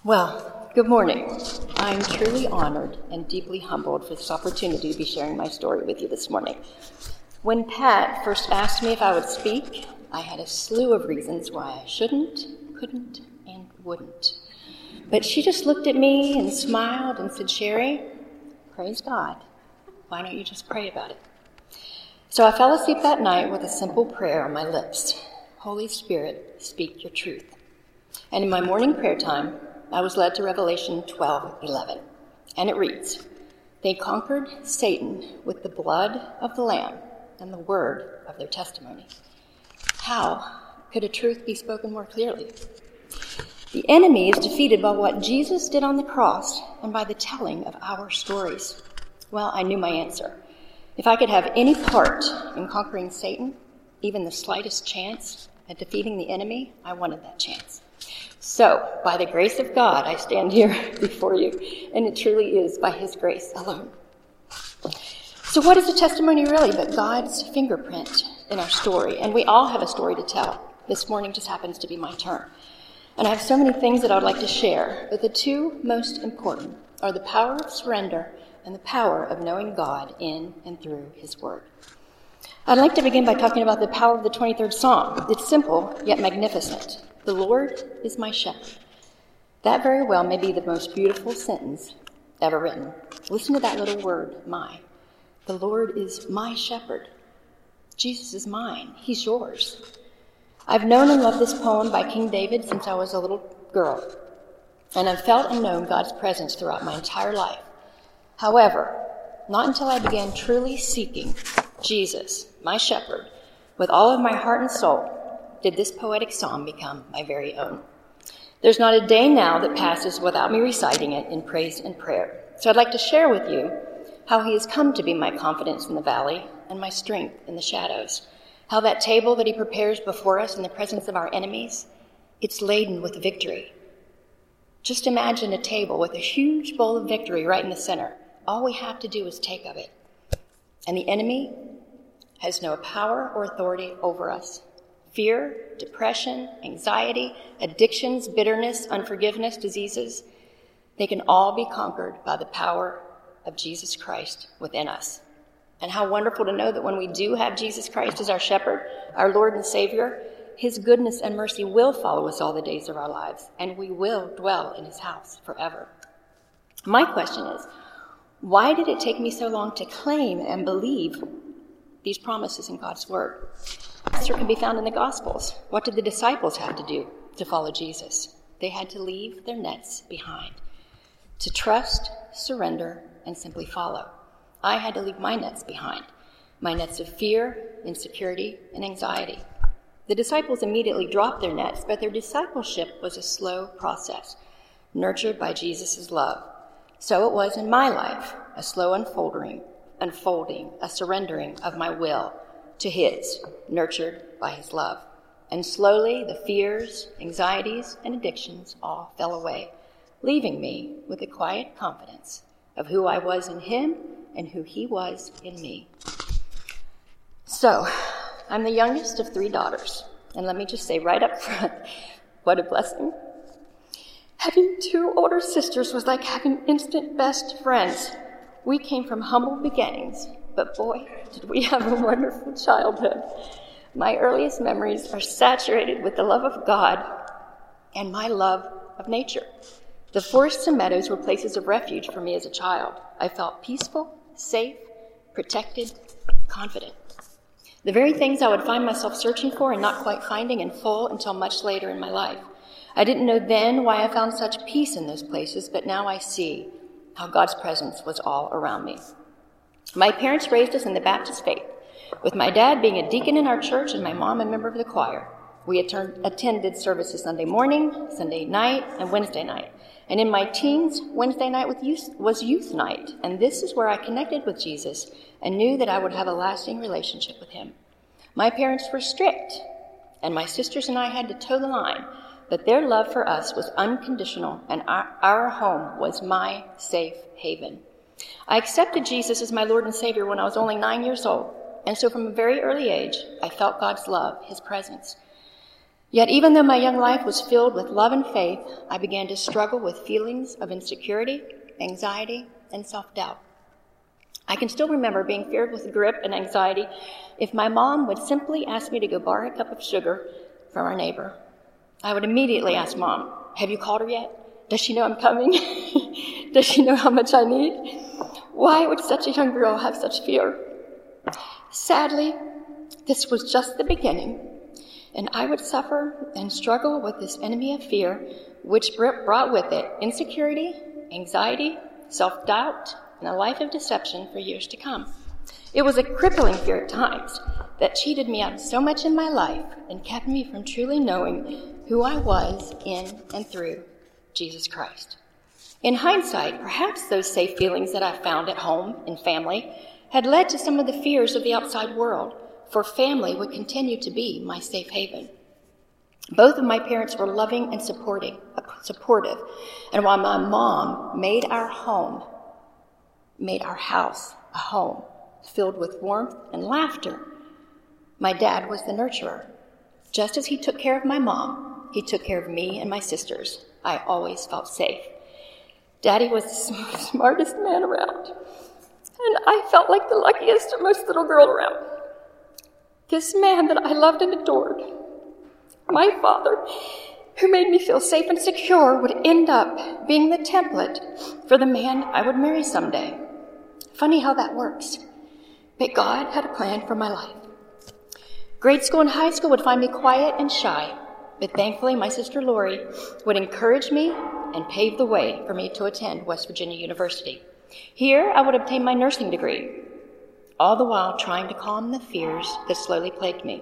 Well, good morning. I'm truly honored and deeply humbled for this opportunity to be sharing my story with you this morning. When Pat first asked me if I would speak, I had a slew of reasons why I shouldn't, couldn't, and wouldn't. But she just looked at me and smiled and said, "Sherry, praise God. Why don't you just pray about it?" So I fell asleep that night with a simple prayer on my lips. Holy Spirit, speak your truth. And in my morning prayer time, I was led to Revelation 12:11, and it reads, "They conquered Satan with the blood of the Lamb and the word of their testimony." How could a truth be spoken more clearly? The enemy is defeated by what Jesus did on the cross and by the telling of our stories. Well, I knew my answer. If I could have any part in conquering Satan, even the slightest chance at defeating the enemy, I wanted that chance. So, by the grace of God, I stand here before you, and it truly is by his grace alone. So what is a testimony really but God's fingerprint in our story? And we all have a story to tell. This morning just happens to be my turn. And I have so many things that I would like to share, but the two most important are the power of surrender and the power of knowing God in and through his word. I'd like to begin by talking about the power of the 23rd Psalm. It's simple, yet magnificent. The Lord is my shepherd. That very well may be the most beautiful sentence ever written. Listen to that little word, my. The Lord is my shepherd. Jesus is mine. He's yours. I've known and loved this poem by King David since I was a little girl, and I've felt and known God's presence throughout my entire life. However, not until I began truly seeking Jesus, my shepherd, with all of my heart and soul, did this poetic psalm become my very own. There's not a day now that passes without me reciting it in praise and prayer. So I'd like to share with you how he has come to be my confidence in the valley and my strength in the shadows. How that table that he prepares before us in the presence of our enemies, it's laden with victory. Just imagine a table with a huge bowl of victory right in the center. All we have to do is take of it. And the enemy has no power or authority over us. Fear, depression, anxiety, addictions, bitterness, unforgiveness, diseases, they can all be conquered by the power of Jesus Christ within us. And how wonderful to know that when we do have Jesus Christ as our shepherd, our Lord and Savior, his goodness and mercy will follow us all the days of our lives, and we will dwell in his house forever. My question is, why did it take me so long to claim and believe these promises in God's word? Answer can be found in the Gospels. What did the disciples have to do to follow Jesus? They had to leave their nets behind, to trust, surrender, and simply follow. I had to leave my nets behind, my nets of fear, insecurity, and anxiety. The disciples immediately dropped their nets, but their discipleship was a slow process, nurtured by Jesus' love. So it was in my life, a slow unfolding, a surrendering of my will to his, nurtured by his love. And slowly the fears, anxieties, and addictions all fell away, leaving me with a quiet confidence of who I was in him and who he was in me. So, I'm the youngest of 3 daughters, and let me just say right up front, what a blessing. Having 2 older sisters was like having instant best friends. We came from humble beginnings, but boy, did we have a wonderful childhood. My earliest memories are saturated with the love of God and my love of nature. The forests and meadows were places of refuge for me as a child. I felt peaceful, safe, protected, confident. The very things I would find myself searching for and not quite finding in full until much later in my life. I didn't know then why I found such peace in those places, but now I see how God's presence was all around me. My parents raised us in the Baptist faith, with my dad being a deacon in our church and my mom a member of the choir. We attended services Sunday morning, Sunday night, and Wednesday night. And in my teens, Wednesday night was youth night, and this is where I connected with Jesus and knew that I would have a lasting relationship with him. My parents were strict, and my sisters and I had to toe the line, but their love for us was unconditional, and our home was my safe haven. I accepted Jesus as my Lord and Savior when I was only 9 years old, and so from a very early age, I felt God's love, his presence. Yet even though my young life was filled with love and faith, I began to struggle with feelings of insecurity, anxiety, and self-doubt. I can still remember being filled with grip and anxiety if my mom would simply ask me to go borrow a cup of sugar from our neighbor. I would immediately ask Mom, "Have you called her yet? Does she know I'm coming? Does she know how much I need?" Why would such a young girl have such fear? Sadly, this was just the beginning, and I would suffer and struggle with this enemy of fear, which brought with it insecurity, anxiety, self-doubt, and a life of deception for years to come. It was a crippling fear at times that cheated me out of so much in my life and kept me from truly knowing who I was in and through Jesus Christ. In hindsight, perhaps those safe feelings that I found at home and family had led to some of the fears of the outside world, for family would continue to be my safe haven. Both of my parents were loving and supportive, and while my mom made our house a home filled with warmth and laughter, my dad was the nurturer. Just as he took care of my mom, he took care of me and my sisters. I always felt safe. Daddy was the smartest man around, and I felt like the luckiest and most little girl around. This man that I loved and adored, my father, who made me feel safe and secure, would end up being the template for the man I would marry someday. Funny how that works. But God had a plan for my life. Grade school and high school would find me quiet and shy, but thankfully my sister Lori would encourage me and pave the way for me to attend West Virginia University. Here I would obtain my nursing degree, all the while trying to calm the fears that slowly plagued me.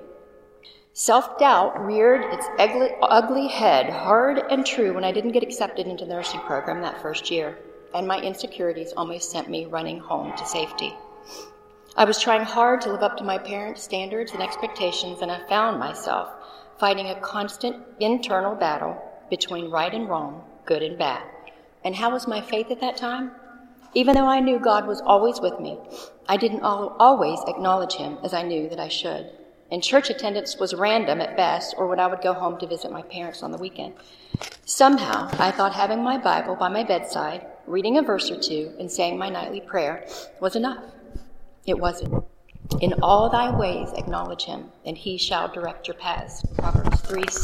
Self-doubt reared its ugly head hard and true when I didn't get accepted into the nursing program that first year, and my insecurities almost sent me running home to safety. I was trying hard to live up to my parents' standards and expectations, and I found myself fighting a constant internal battle between right and wrong, good and bad. And how was my faith at that time? Even though I knew God was always with me, I didn't always acknowledge him as I knew that I should. And church attendance was random at best, or when I would go home to visit my parents on the weekend. Somehow, I thought having my Bible by my bedside, reading a verse or two, and saying my nightly prayer was enough. It wasn't. In all thy ways acknowledge him, and he shall direct your paths. Proverbs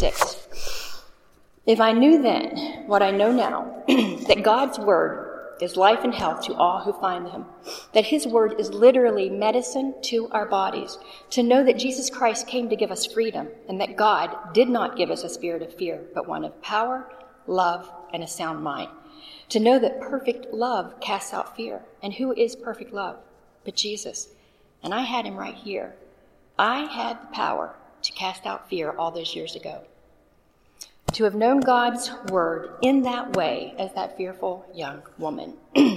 3:6. If I knew then what I know now, that God's word is life and health to all who find him, that his word is literally medicine to our bodies, to know that Jesus Christ came to give us freedom, and that God did not give us a spirit of fear, but one of power, love, and a sound mind, to know that perfect love casts out fear. And who is perfect love but Jesus? And I had him right here. I had the power to cast out fear all those years ago. To have known God's word in that way as that fearful young woman.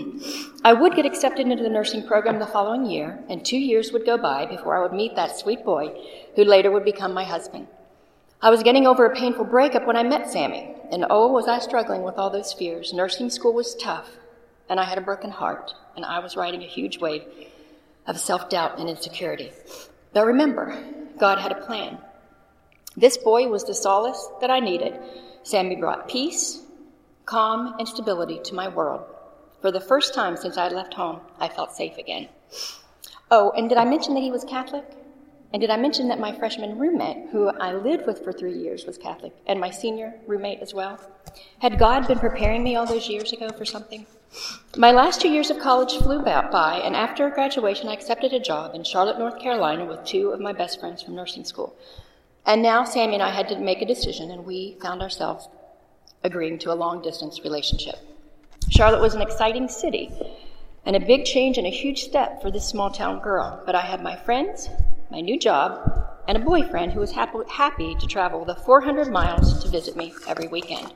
I would get accepted into the nursing program the following year, and 2 years would go by before I would meet that sweet boy who later would become my husband. I was getting over a painful breakup when I met Sammy, and oh, was I struggling with all those fears. Nursing school was tough, and I had a broken heart, and I was riding a huge wave of self-doubt and insecurity. But remember, God had a plan. This boy was the solace that I needed. Sammy brought peace, calm, and stability to my world. For the first time since I left home, I felt safe again. Oh, and did I mention that he was Catholic? And did I mention that my freshman roommate, who I lived with for 3 years, was Catholic, and my senior roommate as well? Had God been preparing me all those years ago for something? My last 2 years of college flew by, and after graduation, I accepted a job in Charlotte, North Carolina with 2 of my best friends from nursing school. And now Sammy and I had to make a decision, and we found ourselves agreeing to a long-distance relationship. Charlotte was an exciting city, and a big change and a huge step for this small-town girl. But I had my friends, my new job, and a boyfriend who was happy to travel the 400 miles to visit me every weekend.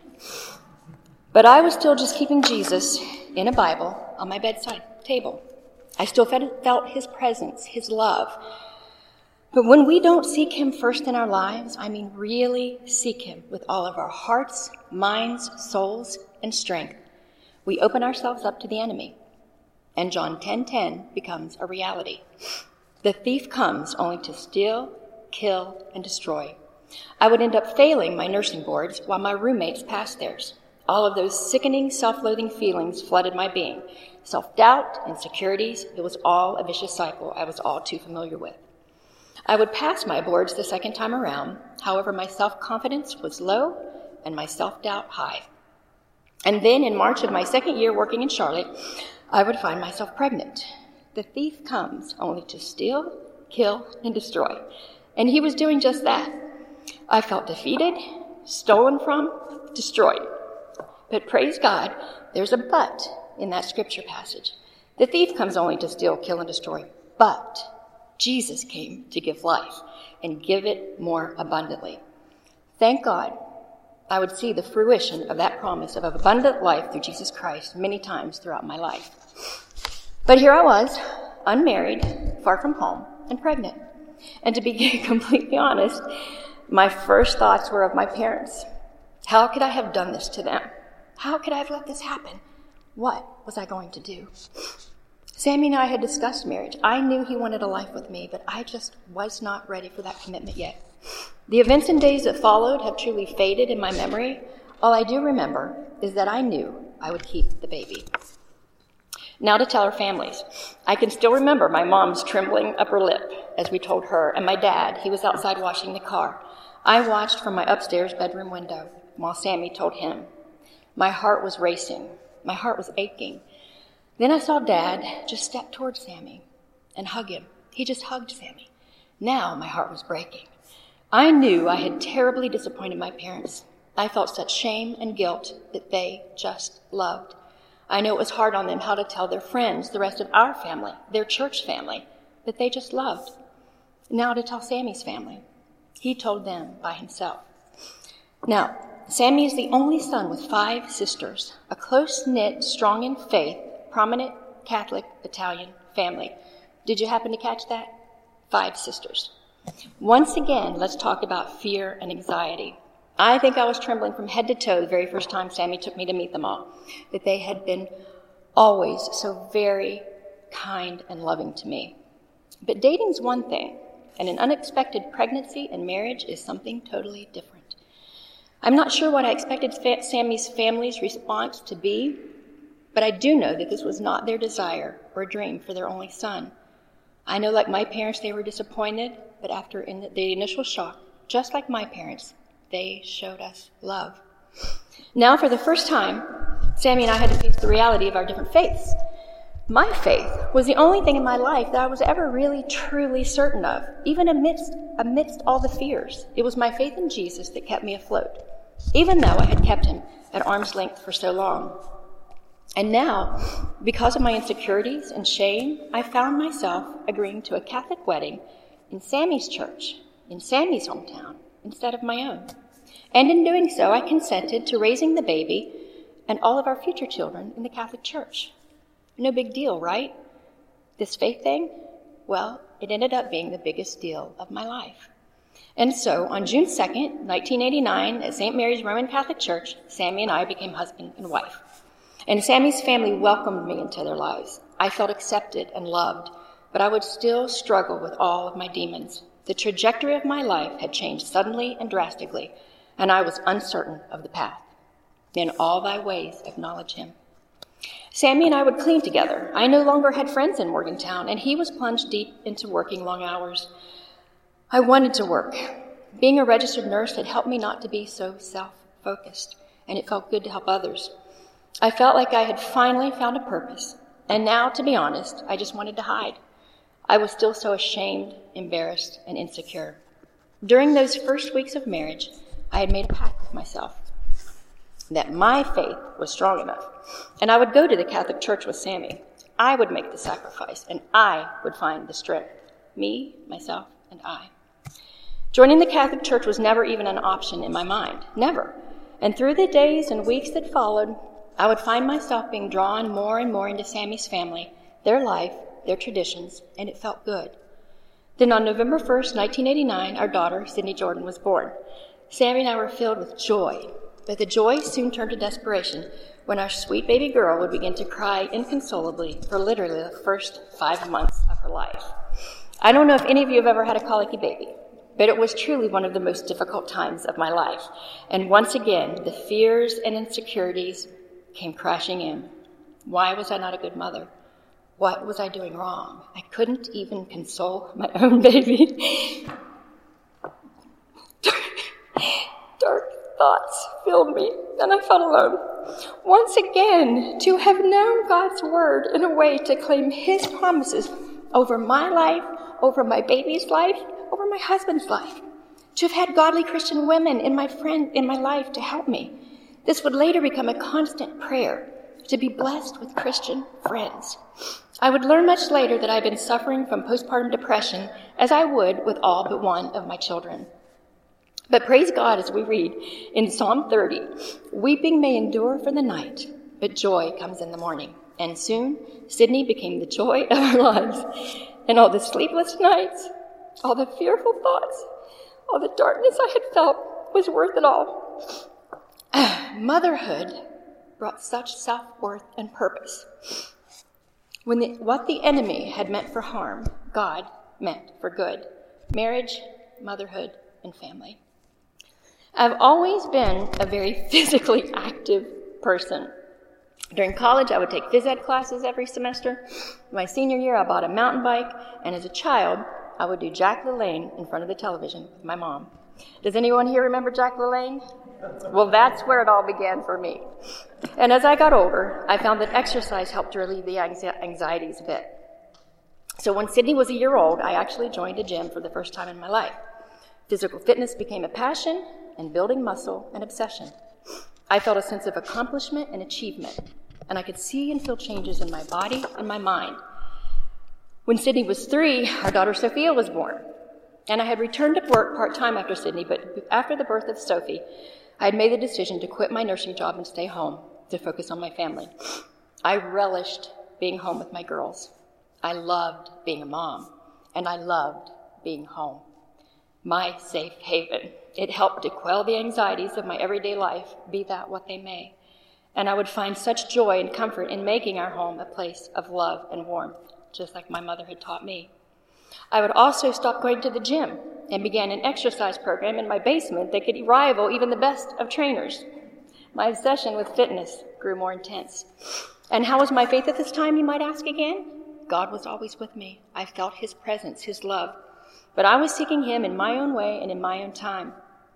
But I was still just keeping Jesus in a Bible on my bedside table. I still felt his presence, his love. But when we don't seek him first in our lives, I mean really seek him with all of our hearts, minds, souls, and strength, we open ourselves up to the enemy. And John 10:10 becomes a reality. The thief comes only to steal, kill, and destroy. I would end up failing my nursing boards while my roommates passed theirs. All of those sickening, self-loathing feelings flooded my being. Self-doubt, insecurities, it was all a vicious cycle I was all too familiar with. I would pass my boards the second time around. However, my self-confidence was low and my self-doubt high. And then in March of my second year working in Charlotte, I would find myself pregnant. The thief comes only to steal, kill, and destroy. And he was doing just that. I felt defeated, stolen from, destroyed. But praise God, there's a but in that scripture passage. The thief comes only to steal, kill, and destroy. But Jesus came to give life and give it more abundantly. Thank God I would see the fruition of that promise of abundant life through Jesus Christ many times throughout my life. But here I was, unmarried, far from home, and pregnant. And to be completely honest, my first thoughts were of my parents. How could I have done this to them? How could I have let this happen? What was I going to do? Sammy and I had discussed marriage. I knew he wanted a life with me, but I just was not ready for that commitment yet. The events and days that followed have truly faded in my memory. All I do remember is that I knew I would keep the baby. Now to tell our families. I can still remember my mom's trembling upper lip as we told her, and my dad, he was outside washing the car. I watched from my upstairs bedroom window while Sammy told him. My heart was racing. My heart was aching. Then I saw Dad just step towards Sammy and hug him. He just hugged Sammy. Now my heart was breaking. I knew I had terribly disappointed my parents. I felt such shame and guilt that they just loved. I know it was hard on them how to tell their friends, the rest of our family, their church family, that they just loved. Now to tell Sammy's family. He told them by himself. Now, Sammy is the only son with 5 sisters, a close-knit, strong in faith, prominent Catholic Italian family. Did you happen to catch that? 5 sisters. Once again, let's talk about fear and anxiety. I think I was trembling from head to toe the very first time Sammy took me to meet them all, that they had been always so very kind and loving to me. But dating's one thing, and an unexpected pregnancy and marriage is something totally different. I'm not sure what I expected Sammy's family's response to be, but I do know that this was not their desire or dream for their only son. I know, like my parents, they were disappointed, but after the initial shock, just like my parents, they showed us love. Now, for the first time, Sammy and I had to face the reality of our different faiths. My faith was the only thing in my life that I was ever really, truly certain of, even amidst all the fears. It was my faith in Jesus that kept me afloat, even though I had kept him at arm's length for so long. And now, because of my insecurities and shame, I found myself agreeing to a Catholic wedding in Sammy's church, in Sammy's hometown, instead of my own. And in doing so, I consented to raising the baby and all of our future children in the Catholic Church. No big deal, right? This faith thing? Well, it ended up being the biggest deal of my life. And so, on June 2nd, 1989, at St. Mary's Roman Catholic Church, Sammy and I became husband and wife. And Sammy's family welcomed me into their lives. I felt accepted and loved, but I would still struggle with all of my demons. The trajectory of my life had changed suddenly and drastically, and I was uncertain of the path. In all thy ways acknowledge him. Sammy and I would clean together. I no longer had friends in Morgantown, and he was plunged deep into working long hours. I wanted to work. Being a registered nurse had helped me not to be so self-focused, and it felt good to help others. I felt like I had finally found a purpose, and now, to be honest, I just wanted to hide. I was still so ashamed, embarrassed, and insecure. During those first weeks of marriage, I had made a pact with myself that my faith was strong enough, and I would go to the Catholic Church with Sammy. I would make the sacrifice, and I would find the strength. Me, myself, and I. Joining the Catholic Church was never even an option in my mind. Never. And through the days and weeks that followed, I would find myself being drawn more and more into Sammy's family, their life, their traditions, and it felt good. Then on November 1st, 1989, our daughter, Sydney Jordan, was born. Sammy and I were filled with joy, but the joy soon turned to desperation when our sweet baby girl would begin to cry inconsolably for literally the first 5 months of her life. I don't know if any of you have ever had a colicky baby. But it was truly one of the most difficult times of my life. And once again, the fears and insecurities came crashing in. Why was I not a good mother? What was I doing wrong? I couldn't even console my own baby. Dark thoughts filled me, and I felt alone. Once again, to have known God's word in a way to claim his promises over my life, over my baby's life, over my husband's life. To have had godly Christian women in my life to help me. This would later become a constant prayer, to be blessed with Christian friends. I would learn much later that I've been suffering from postpartum depression, as I would with all but one of my children. But praise God, as we read in Psalm 30, weeping may endure for the night, but joy comes in the morning. And soon, Sydney became the joy of our lives. And all the sleepless nights, all the fearful thoughts, all the darkness I had felt was worth it all. Motherhood brought such self-worth and purpose. What the enemy had meant for harm, God meant for good. Marriage, motherhood, and family. I've always been a very physically active person. During college, I would take phys ed classes every semester. My senior year, I bought a mountain bike, and as a child, I would do Jack LaLanne in front of the television with my mom. Does anyone here remember Jack LaLanne? Well, that's where it all began for me. And as I got older, I found that exercise helped to relieve the anxieties a bit. So when Sydney was a year old, I actually joined a gym for the first time in my life. Physical fitness became a passion, and building muscle an obsession. I felt a sense of accomplishment and achievement, and I could see and feel changes in my body and my mind. When Sydney was 3, our daughter Sophia was born, and I had returned to work part-time after Sydney, but after the birth of Sophie, I had made the decision to quit my nursing job and stay home to focus on my family. I relished being home with my girls. I loved being a mom, and I loved being home. My safe haven. It helped to quell the anxieties of my everyday life, be that what they may. And I would find such joy and comfort in making our home a place of love and warmth, just like my mother had taught me. I would also stop going to the gym and began an exercise program in my basement that could rival even the best of trainers. My obsession with fitness grew more intense. And how was my faith at this time, you might ask again? God was always with me. I felt his presence, his love. But I was seeking him in my own way and in my own time.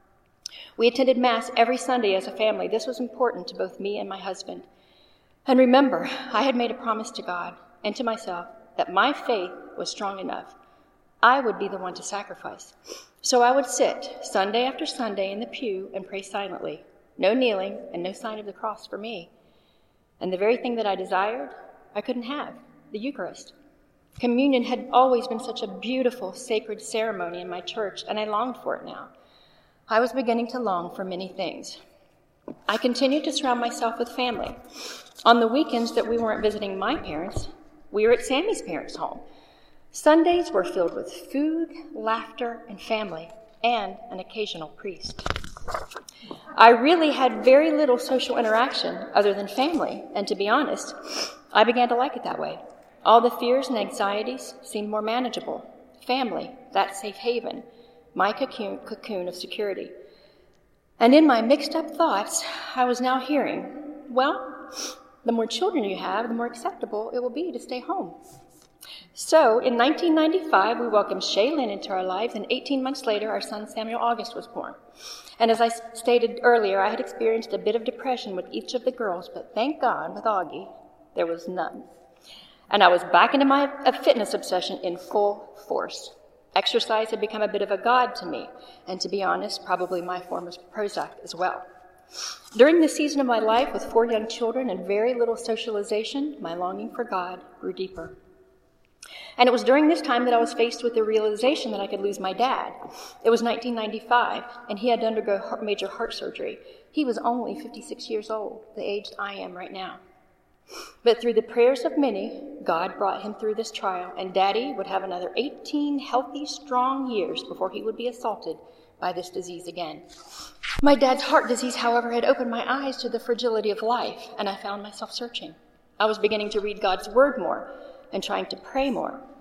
We attended Mass every Sunday as a family. This was important to both me and my husband. And remember, I had made a promise to God and to myself that my faith was strong enough. I would be the one to sacrifice. So I would sit Sunday after Sunday in the pew and pray silently. No kneeling and no sign of the cross for me. And the very thing that I desired, I couldn't have, the Eucharist. Communion had always been such a beautiful, sacred ceremony in my church, and I longed for it now. I was beginning to long for many things. I continued to surround myself with family. On the weekends that we weren't visiting my parents, we were at Sammy's parents' home. Sundays were filled with food, laughter, and family, and an occasional priest. I really had very little social interaction other than family, and to be honest, I began to like it that way. All the fears and anxieties seemed more manageable. Family, that safe haven, my cocoon of security. And in my mixed up thoughts, I was now hearing, well, the more children you have, the more acceptable it will be to stay home. So in 1995, we welcomed Shaylin into our lives, and 18 months later, our son Samuel August was born. And as I stated earlier, I had experienced a bit of depression with each of the girls, but thank God, with Augie, there was none. And I was back into my fitness obsession in full force. Exercise had become a bit of a god to me, and to be honest, probably my form of Prozac as well. During this season of my life, with 4 young children and very little socialization, my longing for God grew deeper. And it was during this time that I was faced with the realization that I could lose my dad. It was 1995, and he had to undergo major heart surgery. He was only 56 years old, the age I am right now. But through the prayers of many, God brought him through this trial, and Daddy would have another 18 healthy, strong years before he would be assaulted by this disease again. My dad's heart disease, however, had opened my eyes to the fragility of life, and I found myself searching. I was beginning to read God's word more and trying to pray more.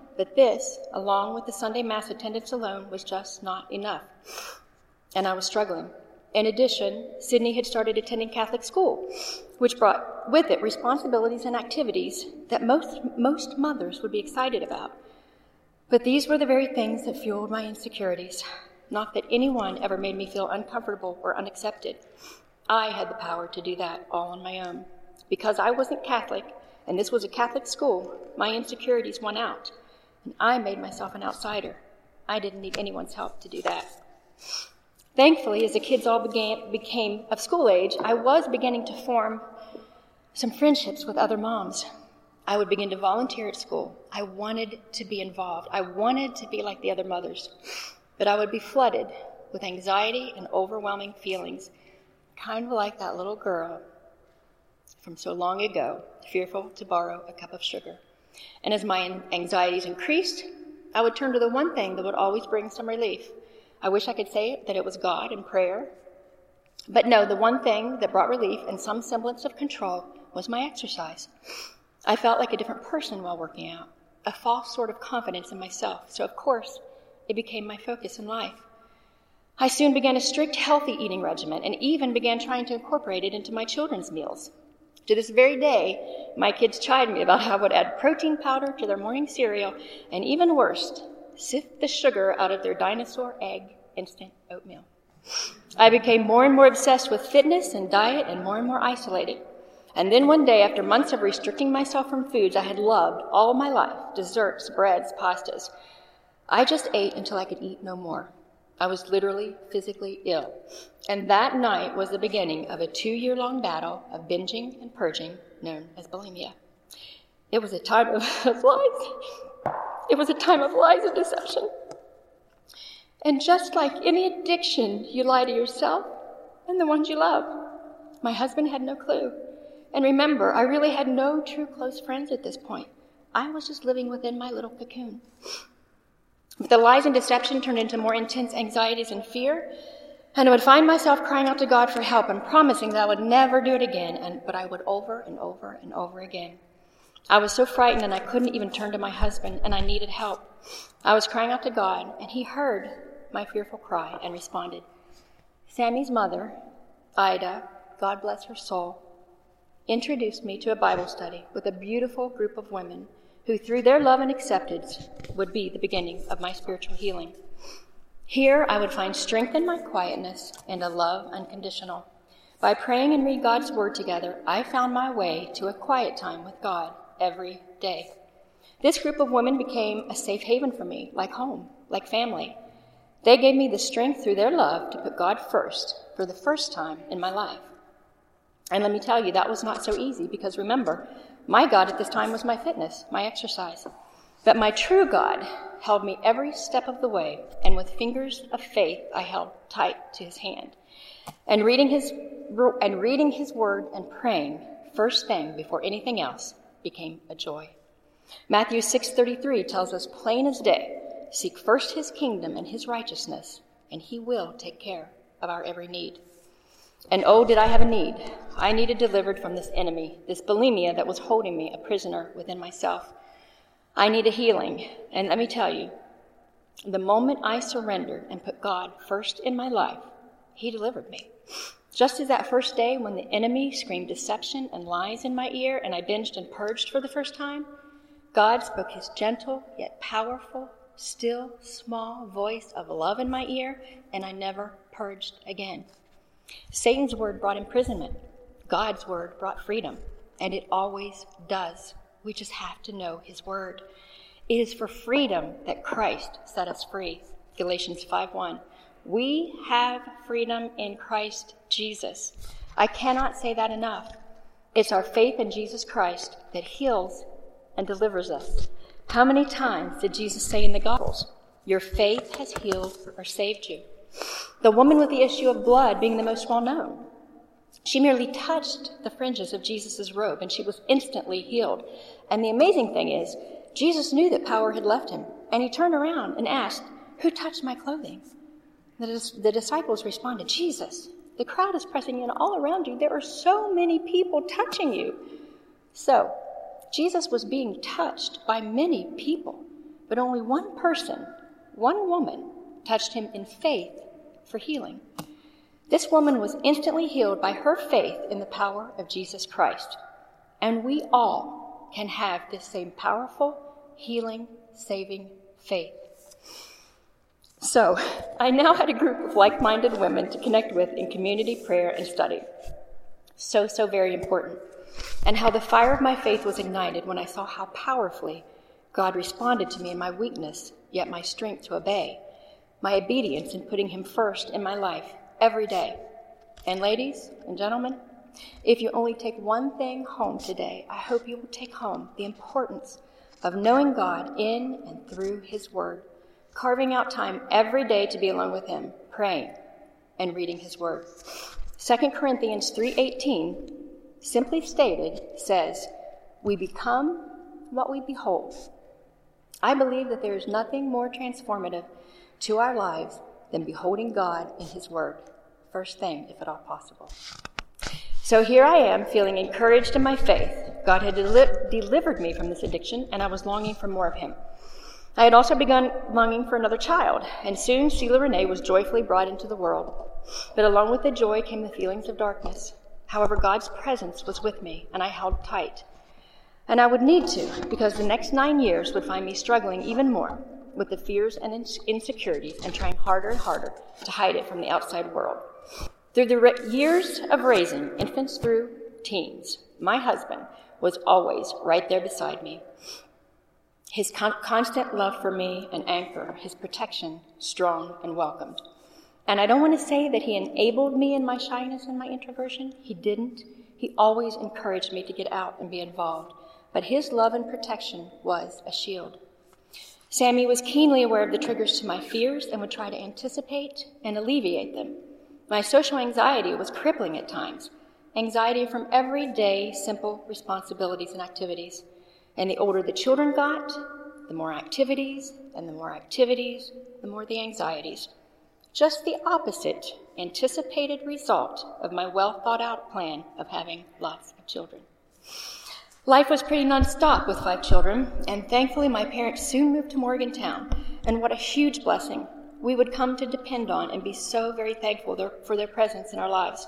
but this, along with the Sunday Mass attendance alone, was just not enough. And I was struggling. In addition, Sydney had started attending Catholic school, which brought with it responsibilities and activities that most mothers would be excited about. But these were the very things that fueled my insecurities. Not that anyone ever made me feel uncomfortable or unaccepted. I had the power to do that all on my own. Because I wasn't Catholic, and this was a Catholic school, my insecurities won out, and I made myself an outsider. I didn't need anyone's help to do that. Thankfully, as the kids all became of school age, I was beginning to form some friendships with other moms. I would begin to volunteer at school. I wanted to be involved. I wanted to be like the other mothers. But I would be flooded with anxiety and overwhelming feelings, kind of like that little girl from so long ago, fearful to borrow a cup of sugar. And as my anxieties increased, I would turn to the one thing that would always bring some relief. I wish I could say that it was God and prayer. But no, the one thing that brought relief and some semblance of control was my exercise. I felt like a different person while working out, a false sort of confidence in myself. So, of course, it became my focus in life. I soon began a strict, healthy eating regimen and even began trying to incorporate it into my children's meals. To this very day, my kids chide me about how I would add protein powder to their morning cereal, and even worse, sift the sugar out of their dinosaur egg instant oatmeal. I became more and more obsessed with fitness and diet and more isolated. And then one day, after months of restricting myself from foods I had loved all my life, desserts, breads, pastas, I just ate until I could eat no more. I was literally, physically ill. And that night was the beginning of a 2-year-long battle of binging and purging known as bulimia. It was a time of lies. It was a time of lies and deception. And just like any addiction, you lie to yourself and the ones you love. My husband had no clue. And remember, I really had no true close friends at this point. I was just living within my little cocoon. But the lies and deception turned into more intense anxieties and fear, and I would find myself crying out to God for help and promising that I would never do it again, but I would over and over again. I was so frightened and I couldn't even turn to my husband, and I needed help. I was crying out to God, and he heard my fearful cry and responded. Sammy's mother, Ida, God bless her soul, introduced me to a Bible study with a beautiful group of women who, through their love and acceptance, would be the beginning of my spiritual healing. Here, I would find strength in my quietness and a love unconditional. By praying and reading God's Word together, I found my way to a quiet time with God every day. This group of women became a safe haven for me, like home, like family. They gave me the strength through their love to put God first for the first time in my life. And let me tell you, that was not so easy because remember, my God at this time was my fitness, my exercise. But my true God held me every step of the way, and with fingers of faith, I held tight to his hand. And reading his word and praying, first thing before anything else, became a joy. Matthew 6:33 tells us plain as day, seek first his kingdom and his righteousness, and he will take care of our every need. And oh, did I have a need. I needed delivered from this enemy, this bulimia that was holding me a prisoner within myself. I needed healing, and let me tell you, the moment I surrendered and put God first in my life, he delivered me. Just as that first day when the enemy screamed deception and lies in my ear and I binged and purged for the first time, God spoke his gentle yet powerful, still, small voice of love in my ear, and I never purged again. Satan's word brought imprisonment. God's word brought freedom, and it always does. We just have to know his word. It is for freedom that Christ set us free. Galatians 5:1. We have freedom in Christ Jesus. I cannot say that enough. It's our faith in Jesus Christ that heals and delivers us. How many times did Jesus say in the Gospels, your faith has healed or saved you? The woman with the issue of blood being the most well known. She merely touched the fringes of Jesus' robe and she was instantly healed. And the amazing thing is, Jesus knew that power had left him, and he turned around and asked, who touched my clothing? The disciples responded, Jesus, the crowd is pressing in all around you. There are so many people touching you. So, Jesus was being touched by many people, but only one person, one woman, touched him in faith for healing. This woman was instantly healed by her faith in the power of Jesus Christ. And we all can have this same powerful, healing, saving faith. So, I now had a group of like-minded women to connect with in community prayer and study. So very important. And how the fire of my faith was ignited when I saw how powerfully God responded to me in my weakness, yet my strength to obey, my obedience in putting him first in my life every day. And ladies and gentlemen, if you only take one thing home today, I hope you will take home the importance of knowing God in and through his word, carving out time every day to be alone with him, praying and reading his word. 2 Corinthians 3:18, simply stated, says, "We become what we behold." I believe that there is nothing more transformative to our lives than beholding God in his word. First thing, if at all possible. So here I am, feeling encouraged in my faith. God had delivered me from this addiction, and I was longing for more of him. I had also begun longing for another child, and soon Sheila Renee was joyfully brought into the world. But along with the joy came the feelings of darkness. However, God's presence was with me, and I held tight. And I would need to, because the next 9 years would find me struggling even more with the fears and insecurities and trying harder and harder to hide it from the outside world. Through the years of raising infants through teens, my husband was always right there beside me. His constant love for me, an anchor, his protection, strong and welcomed. And I don't want to say that he enabled me in my shyness and my introversion. He didn't. He always encouraged me to get out and be involved. But his love and protection was a shield. Sammy was keenly aware of the triggers to my fears and would try to anticipate and alleviate them. My social anxiety was crippling at times. Anxiety from everyday simple responsibilities and activities. And the older the children got, the more activities, and the more activities, the more the anxieties. Just the opposite anticipated result of my well-thought-out plan of having lots of children. Life was pretty nonstop with 5 children, and thankfully my parents soon moved to Morgantown, and what a huge blessing we would come to depend on and be so very thankful for their presence in our lives.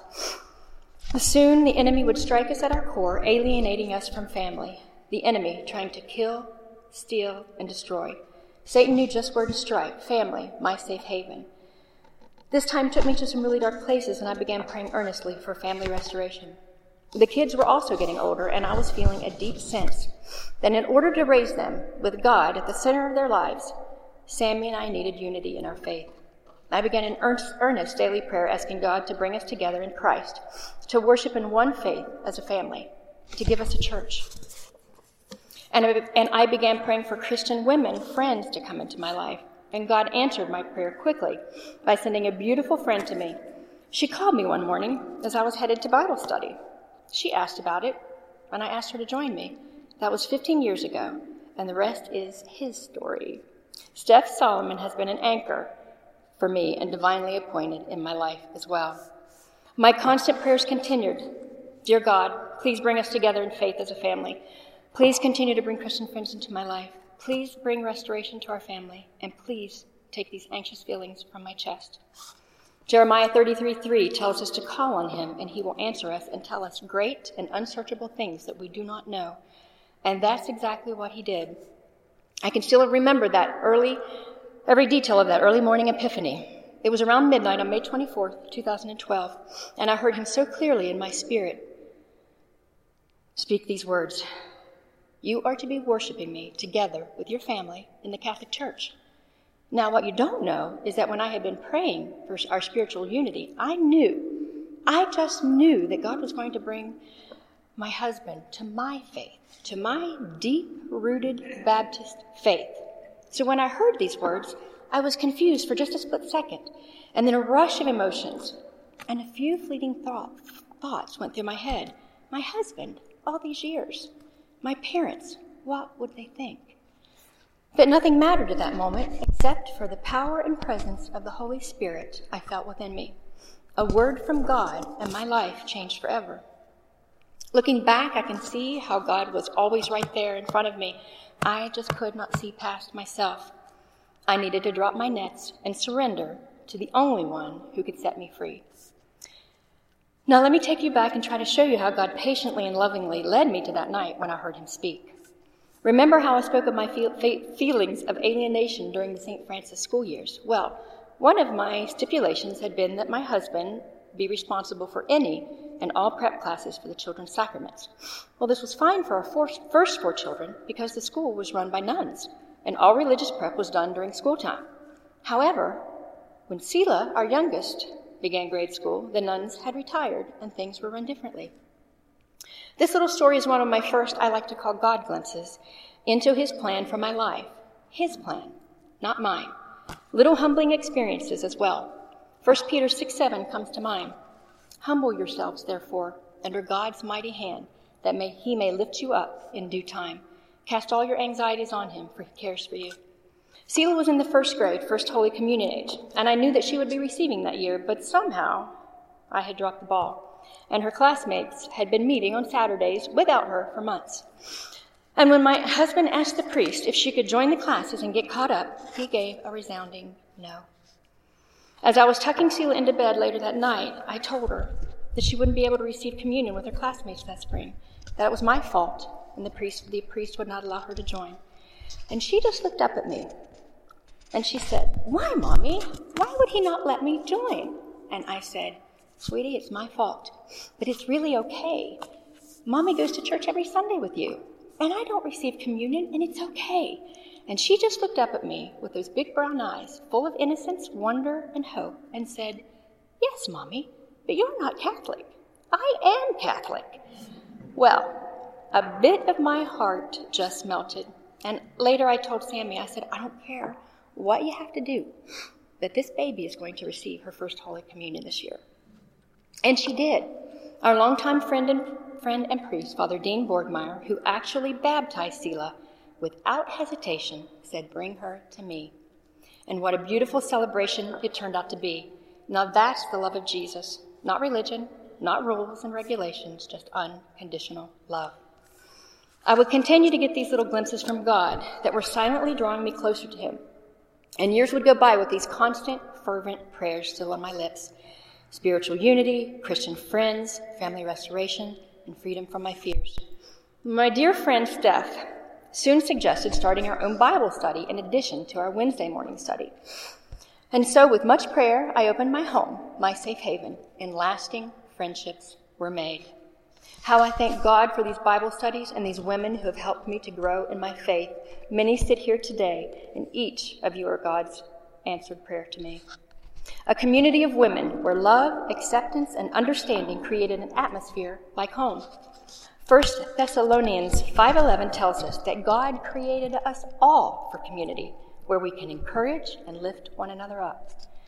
Soon the enemy would strike us at our core, alienating us from family. The enemy trying to kill, steal, and destroy. Satan knew just where to strike. Family, my safe haven. This time took me to some really dark places, and I began praying earnestly for family restoration. The kids were also getting older, and I was feeling a deep sense that in order to raise them with God at the center of their lives, Sammy and I needed unity in our faith. I began an earnest daily prayer asking God to bring us together in Christ, to worship in one faith as a family, to give us a church. And I began praying for Christian women, friends, to come into my life. And God answered my prayer quickly by sending a beautiful friend to me. She called me one morning as I was headed to Bible study. She asked about it, and I asked her to join me. That was 15 years ago, and the rest is his story. Steph Solomon has been an anchor for me and divinely appointed in my life as well. My constant prayers continued. Dear God, please bring us together in faith as a family. Please continue to bring Christian friends into my life. Please bring restoration to our family, and please take these anxious feelings from my chest. Jeremiah 33:3 tells us to call on him, and he will answer us and tell us great and unsearchable things that we do not know. And that's exactly what he did. I can still remember every detail of that early morning epiphany. It was around midnight on May 24th, 2012, and I heard him so clearly in my spirit speak these words. You are to be worshiping me together with your family in the Catholic Church. Now, what you don't know is that when I had been praying for our spiritual unity, I just knew that God was going to bring my husband to my faith, to my deep-rooted Baptist faith. So when I heard these words, I was confused for just a split second, and then a rush of emotions and a few fleeting thoughts went through my head. My husband, all these years. My parents, what would they think? But nothing mattered at that moment except for the power and presence of the Holy Spirit I felt within me. A word from God, and my life changed forever. Looking back, I can see how God was always right there in front of me. I just could not see past myself. I needed to drop my nets and surrender to the only one who could set me free. Now let me take you back and try to show you how God patiently and lovingly led me to that night when I heard him speak. Remember how I spoke of my feelings of alienation during the St. Francis school years? Well, one of my stipulations had been that my husband be responsible for any and all prep classes for the children's sacraments. Well, this was fine for our first 4 children because the school was run by nuns, and all religious prep was done during school time. However, when Sela, our youngest, began grade school, the nuns had retired and things were run differently. This little story is one of my first, I like to call God glimpses, into his plan for my life. His plan, not mine. Little humbling experiences as well. 1 Peter 6:7 comes to mind. Humble yourselves, therefore, under God's mighty hand, that he may lift you up in due time. Cast all your anxieties on him, for he cares for you. Sela was in the 1st grade, First Holy Communion age, and I knew that she would be receiving that year, but somehow I had dropped the ball, and her classmates had been meeting on Saturdays without her for months. And when my husband asked the priest if she could join the classes and get caught up, he gave a resounding no. As I was tucking Sela into bed later that night, I told her that she wouldn't be able to receive communion with her classmates that spring, that it was my fault, and the priest would not allow her to join. And she just looked up at me, and she said, "Why, Mommy? Why would he not let me join?" And I said, "Sweetie, it's my fault, but it's really okay. Mommy goes to church every Sunday with you, and I don't receive communion, and it's okay." And she just looked up at me with those big brown eyes, full of innocence, wonder, and hope, and said, "Yes, Mommy, but you're not Catholic. I am Catholic." Well, a bit of my heart just melted. And later I told Sammy, I said, "I don't care what you have to do, but this baby is going to receive her first Holy Communion this year." And she did. Our longtime friend and priest, Father Dean Borgmeyer, who actually baptized Sela, without hesitation, said, "Bring her to me." And what a beautiful celebration it turned out to be. Now that's the love of Jesus. Not religion, not rules and regulations, just unconditional love. I would continue to get these little glimpses from God that were silently drawing me closer to him. And years would go by with these constant, fervent prayers still on my lips. Spiritual unity, Christian friends, family restoration, and freedom from my fears. My dear friend Steph soon suggested starting our own Bible study in addition to our Wednesday morning study. And so with much prayer, I opened my home, my safe haven, and lasting friendships were made. How I thank God for these Bible studies and these women who have helped me to grow in my faith. Many sit here today, and each of you are God's answered prayer to me. A community of women where love, acceptance, and understanding created an atmosphere like home. 1 Thessalonians 5:11 tells us that God created us all for community, where we can encourage and lift one another up.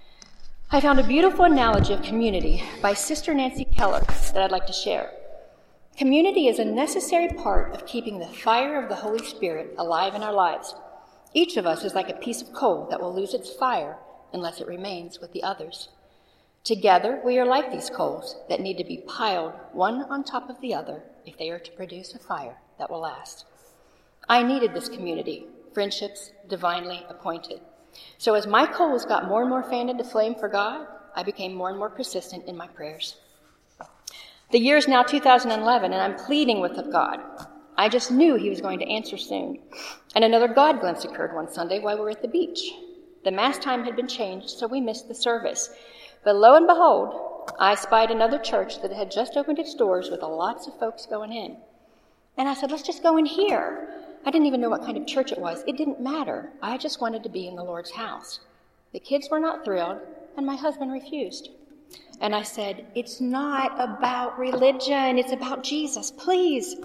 I found a beautiful analogy of community by Sister Nancy Keller that I'd like to share. Community is a necessary part of keeping the fire of the Holy Spirit alive in our lives. Each of us is like a piece of coal that will lose its fire unless it remains with the others. Together, we are like these coals that need to be piled one on top of the other if they are to produce a fire that will last. I needed this community, friendships divinely appointed. So as my coals got more and more fanned into flame for God, I became more and more persistent in my prayers. The year is now 2011, and I'm pleading with God. I just knew he was going to answer soon. And another God glimpse occurred one Sunday while we were at the beach. The Mass time had been changed, so we missed the service. But lo and behold, I spied another church that had just opened its doors with lots of folks going in. And I said, "Let's just go in here." I didn't even know what kind of church it was. It didn't matter. I just wanted to be in the Lord's house. The kids were not thrilled, and my husband refused. And I said, "It's not about religion. It's about Jesus, please."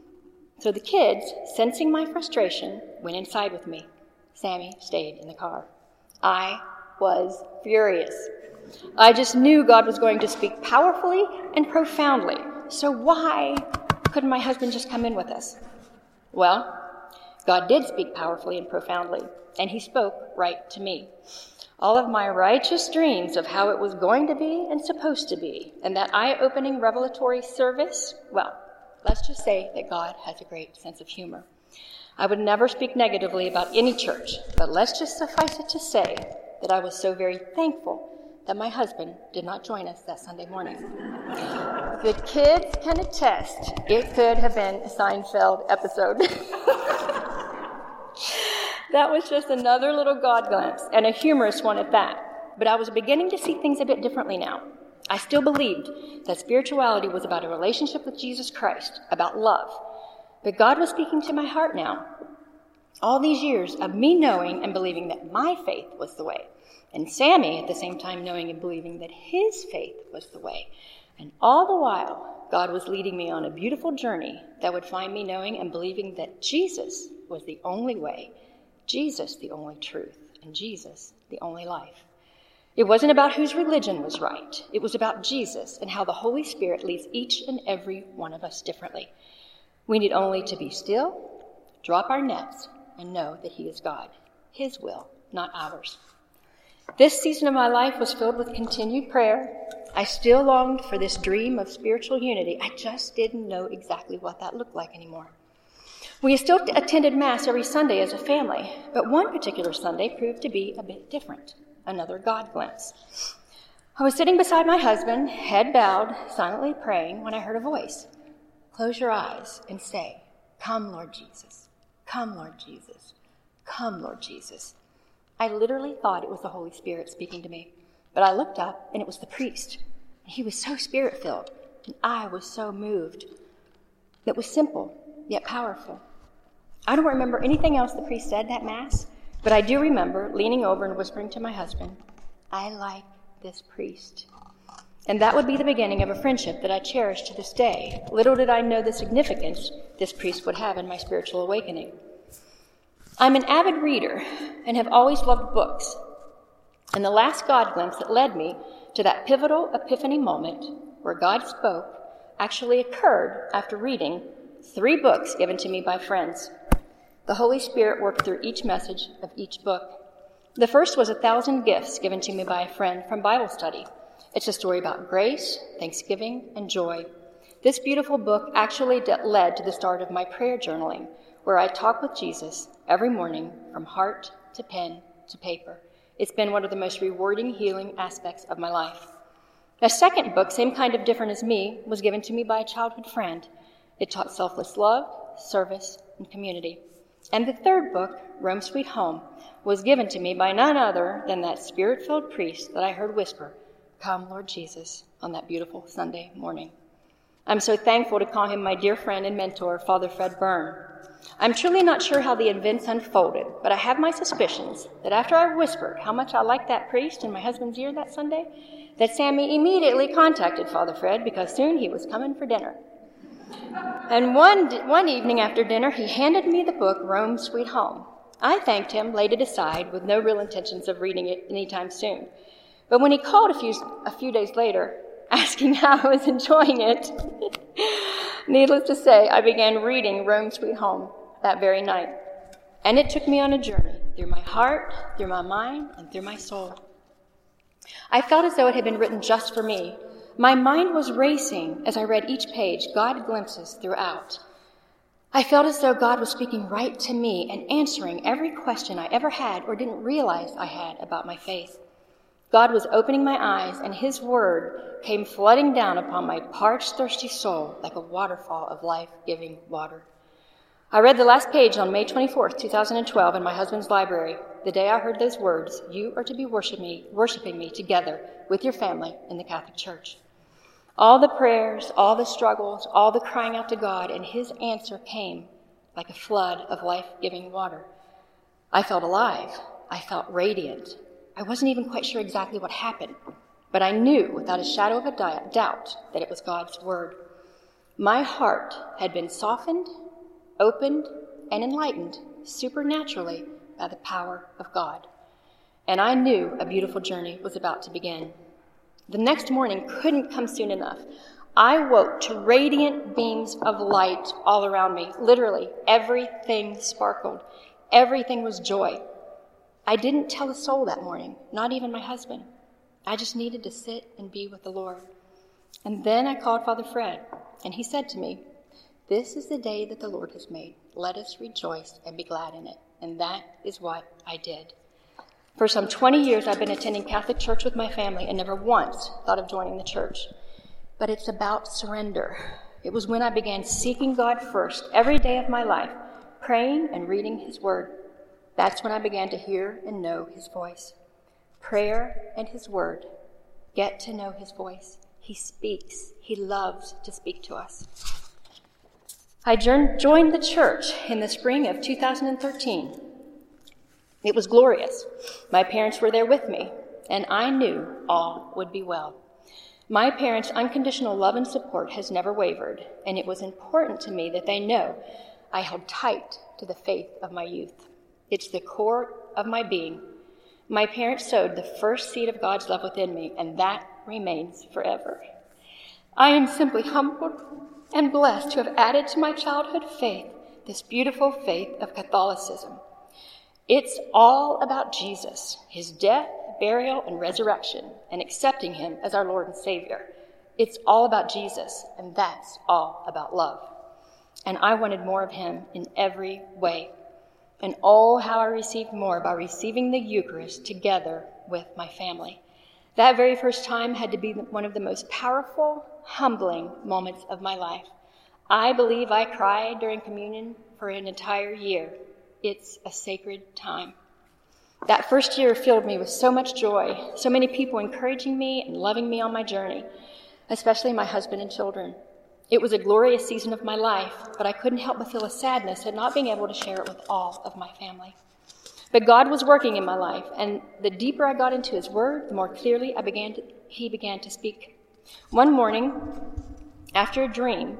So the kids, sensing my frustration, went inside with me. Sammy stayed in the car. I was furious. I just knew God was going to speak powerfully and profoundly. So why couldn't my husband just come in with us? Well, God did speak powerfully and profoundly, and he spoke right to me. All of my righteous dreams of how it was going to be and supposed to be, and that eye-opening revelatory service, well, Let's just say that God has a great sense of humor. I would never speak negatively about any church, but let's just suffice it to say that I was so very thankful that my husband did not join us that Sunday morning. The kids can attest it could have been a Seinfeld episode. That was just another little God glimpse, and a humorous one at that. But I was beginning to see things a bit differently now. I still believed that spirituality was about a relationship with Jesus Christ, about love. But God was speaking to my heart now. All these years of me knowing and believing that my faith was the way, and Sammy at the same time knowing and believing that his faith was the way. And all the while, God was leading me on a beautiful journey that would find me knowing and believing that Jesus was the only way, Jesus the only truth, and Jesus the only life. It wasn't about whose religion was right. It was about Jesus and how the Holy Spirit leads each and every one of us differently. We need only to be still, drop our nets, and know that He is God, His will, not ours. This season of my life was filled with continued prayer. I still longed for this dream of spiritual unity. I just didn't know exactly what that looked like anymore. We still attended Mass every Sunday as a family, but one particular Sunday proved to be a bit different, another God glimpse. I was sitting beside my husband, head bowed, silently praying, when I heard a voice. Close your eyes and say, "Come, Lord Jesus. Come, Lord Jesus. Come, Lord Jesus." I literally thought it was the Holy Spirit speaking to me, but I looked up and it was the priest. He was so spirit-filled, and I was so moved. It was simple, yet powerful. I don't remember anything else the priest said that Mass, but I do remember leaning over and whispering to my husband, "I like this priest." And that would be the beginning of a friendship that I cherish to this day. Little did I know the significance this priest would have in my spiritual awakening. I'm an avid reader and have always loved books. And the last God glimpse that led me to that pivotal epiphany moment where God spoke actually occurred after reading 3 books given to me by friends. The Holy Spirit worked through each message of each book. The first was 1,000 Gifts given to me by a friend from Bible study. It's a story about grace, thanksgiving, and joy. This beautiful book actually led to the start of my prayer journaling, where I talk with Jesus every morning from heart to pen to paper. It's been one of the most rewarding, healing aspects of my life. A second book, same kind of different as me, was given to me by a childhood friend. It taught selfless love, service, and community. And the third book, Rome Sweet Home, was given to me by none other than that spirit-filled priest that I heard whisper, "Come, Lord Jesus," on that beautiful Sunday morning. I'm so thankful to call him my dear friend and mentor, Father Fred Byrne. I'm truly not sure how the events unfolded, but I have my suspicions that after I whispered how much I liked that priest in my husband's ear that Sunday, that Sammy immediately contacted Father Fred because soon he was coming for dinner. And one evening after dinner, he handed me the book, Rome Sweet Home. I thanked him, laid it aside with no real intentions of reading it anytime soon. But when he called a few days later, asking how I was enjoying it, needless to say, I began reading Rome Sweet Home that very night. And it took me on a journey through my heart, through my mind, and through my soul. I felt as though it had been written just for me. My mind was racing as I read each page, God glimpses throughout. I felt as though God was speaking right to me and answering every question I ever had or didn't realize I had about my faith. God was opening my eyes, and His word came flooding down upon my parched, thirsty soul like a waterfall of life-giving water. I read the last page on May 24th, 2012 in my husband's library. The day I heard those words, "You are to be worshiping me together with your family in the Catholic Church." All the prayers, all the struggles, all the crying out to God, and His answer came like a flood of life-giving water. I felt alive. I felt radiant. I wasn't even quite sure exactly what happened, but I knew without a shadow of a doubt that it was God's word. My heart had been softened, opened, and enlightened supernaturally by the power of God. And I knew a beautiful journey was about to begin. The next morning couldn't come soon enough. I woke to radiant beams of light all around me. Literally, everything sparkled. Everything was joy. I didn't tell a soul that morning, not even my husband. I just needed to sit and be with the Lord. And then I called Father Fred, and he said to me, "This is the day that the Lord has made. Let us rejoice and be glad in it." And that is what I did. For some 20 years, I've been attending Catholic church with my family and never once thought of joining the church. But it's about surrender. It was when I began seeking God first every day of my life, praying and reading his word. That's when I began to hear and know his voice. Prayer and his word. Get to know his voice. He speaks. He loves to speak to us. I joined the church in the spring of 2013. It was glorious. My parents were there with me, and I knew all would be well. My parents' unconditional love and support has never wavered, and it was important to me that they know I held tight to the faith of my youth. It's the core of my being. My parents sowed the first seed of God's love within me, and that remains forever. I am simply humbled and blessed to have added to my childhood faith this beautiful faith of Catholicism. It's all about Jesus, his death, burial, and resurrection, and accepting him as our Lord and Savior. It's all about Jesus, and that's all about love. And I wanted more of him in every way. And oh, how I received more by receiving the Eucharist together with my family. That very first time had to be one of the most powerful, humbling moments of my life. I believe I cried during communion for an entire year. It's a sacred time. That first year filled me with so much joy, so many people encouraging me and loving me on my journey, especially my husband and children. It was a glorious season of my life, but I couldn't help but feel a sadness at not being able to share it with all of my family. But God was working in my life, and the deeper I got into his word, the more clearly he began to speak. One morning, after a dream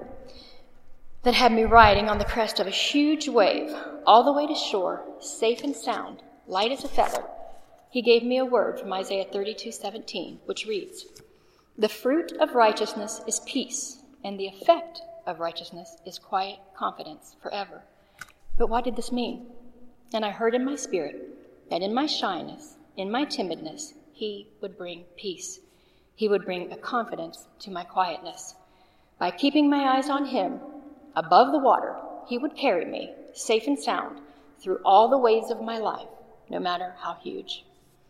that had me riding on the crest of a huge wave, all the way to shore, safe and sound, light as a feather, he gave me a word from Isaiah 32:17, which reads, "The fruit of righteousness is peace, and the effect of righteousness is quiet confidence forever." But what did this mean? And I heard in my spirit that in my shyness, in my timidness, he would bring peace. He would bring a confidence to my quietness. By keeping my eyes on him, above the water, he would carry me, safe and sound, through all the waves of my life, no matter how huge.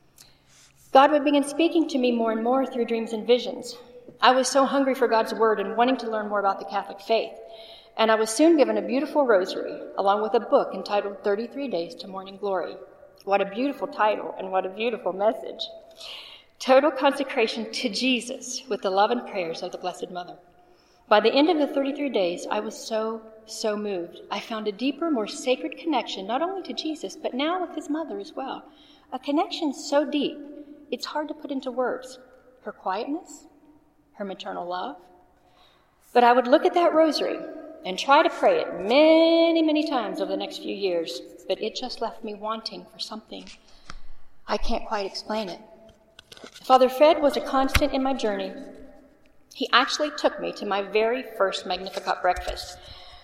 God would begin speaking to me more and more through dreams and visions. I was so hungry for God's word and wanting to learn more about the Catholic faith. And I was soon given a beautiful rosary, along with a book entitled 33 Days to Morning Glory. What a beautiful title and what a beautiful message. Total consecration to Jesus with the love and prayers of the Blessed Mother. By the end of the 33 days, I was so moved. I found a deeper, more sacred connection, not only to Jesus, but now with his mother as well. A connection so deep, it's hard to put into words. Her quietness, her maternal love. But I would look at that rosary and try to pray it many, many times over the next few years, but it just left me wanting for something. I can't quite explain it. Father Fred was a constant in my journey. He actually took me to my very first Magnificat breakfast.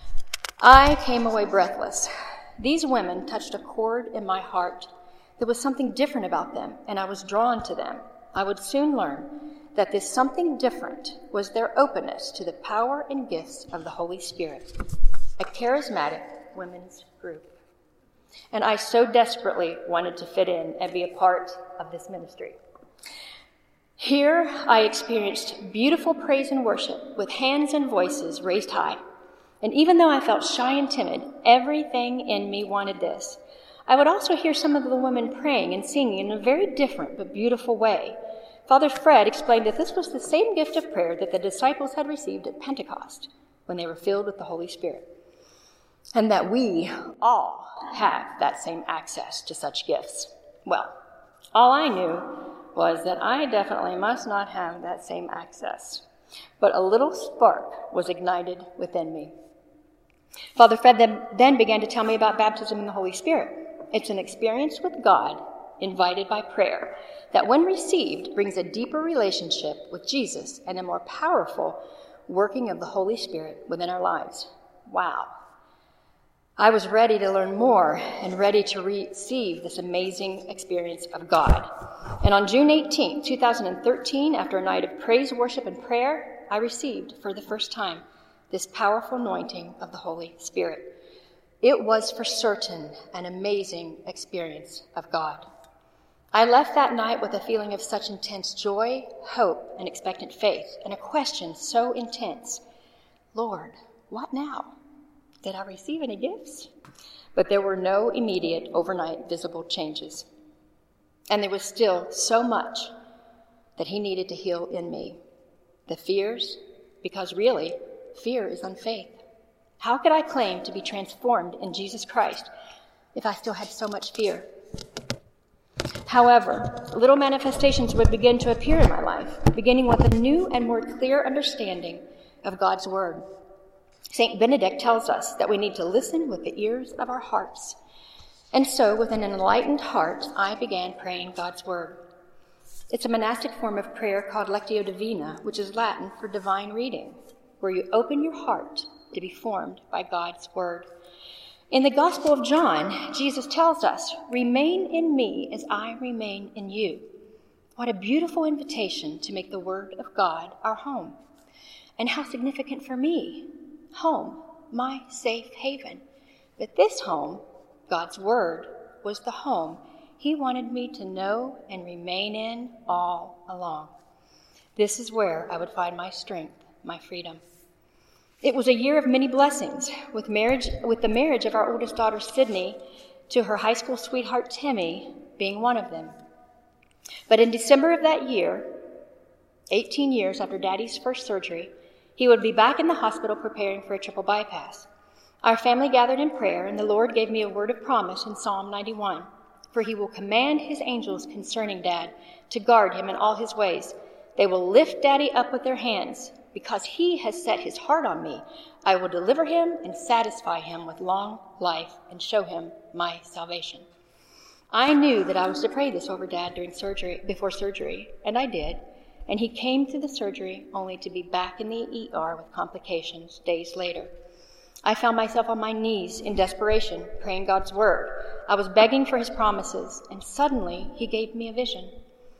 I came away breathless. These women touched a chord in my heart. There was something different about them, and I was drawn to them. I would soon learn that this something different was their openness to the power and gifts of the Holy Spirit, a charismatic women's group. And I so desperately wanted to fit in and be a part of this ministry. Here I experienced beautiful praise and worship with hands and voices raised high. And even though I felt shy and timid, everything in me wanted this. I would also hear some of the women praying and singing in a very different but beautiful way. Father Fred explained that this was the same gift of prayer that the disciples had received at Pentecost when they were filled with the Holy Spirit, and that we all have that same access to such gifts. Well, all I knew was that I definitely must not have that same access, but a little spark was ignited within me. Father Fred then began to tell me about baptism in the Holy Spirit. It's an experience with God, invited by prayer, that when received brings a deeper relationship with Jesus and a more powerful working of the Holy Spirit within our lives. Wow. I was ready to learn more and ready to receive this amazing experience of God. And on June 18, 2013, after a night of praise, worship, and prayer, I received for the first time this powerful anointing of the Holy Spirit. It was for certain an amazing experience of God. I left that night with a feeling of such intense joy, hope, and expectant faith, and a question so intense: Lord, what now? Did I receive any gifts? But there were no immediate, overnight, visible changes. And there was still so much that he needed to heal in me. The fears, because really, fear is unfaith. How could I claim to be transformed in Jesus Christ if I still had so much fear? However, little manifestations would begin to appear in my life, beginning with a new and more clear understanding of God's word. St. Benedict tells us that we need to listen with the ears of our hearts. And so, with an enlightened heart, I began praying God's word. It's a monastic form of prayer called Lectio Divina, which is Latin for divine reading, where you open your heart to be formed by God's word. In the Gospel of John, Jesus tells us, "Remain in me as I remain in you." What a beautiful invitation to make the word of God our home. And how significant for me. Home, my safe haven. But this home, God's word, was the home he wanted me to know and remain in all along. This is where I would find my strength, my freedom. It was a year of many blessings, with the marriage of our oldest daughter, Sydney, to her high school sweetheart, Timmy, being one of them. But in December of that year, 18 years after Daddy's first surgery, he would be back in the hospital preparing for a triple bypass. Our family gathered in prayer, and the Lord gave me a word of promise in Psalm 91. For he will command his angels concerning Dad to guard him in all his ways. They will lift Daddy up with their hands. Because he has set his heart on me, I will deliver him and satisfy him with long life and show him my salvation. I knew that I was to pray this over Dad before surgery, and I did. And he came through the surgery only to be back in the ER with complications days later. I found myself on my knees in desperation, praying God's word. I was begging for his promises, and suddenly he gave me a vision.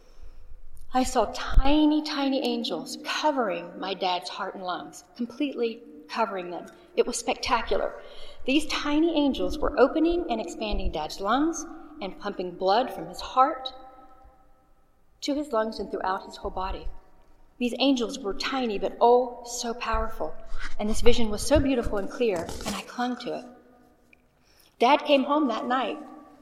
I saw tiny, tiny angels covering my dad's heart and lungs, completely covering them. It was spectacular. These tiny angels were opening and expanding Dad's lungs and pumping blood from his heart to his lungs and throughout his whole body. These angels were tiny, but oh, so powerful. And this vision was so beautiful and clear, and I clung to it. Dad came home that night,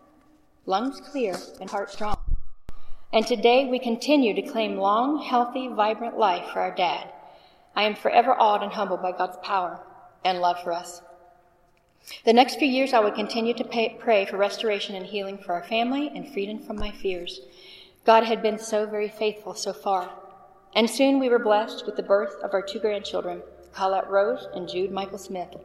lungs clear and heart strong. And today we continue to claim long, healthy, vibrant life for our dad. I am forever awed and humbled by God's power and love for us. The next few years I would continue to pray for restoration and healing for our family and freedom from my fears. God had been so very faithful so far. And soon we were blessed with the birth of our 2 grandchildren, Colette Rose and Jude Michael Smith.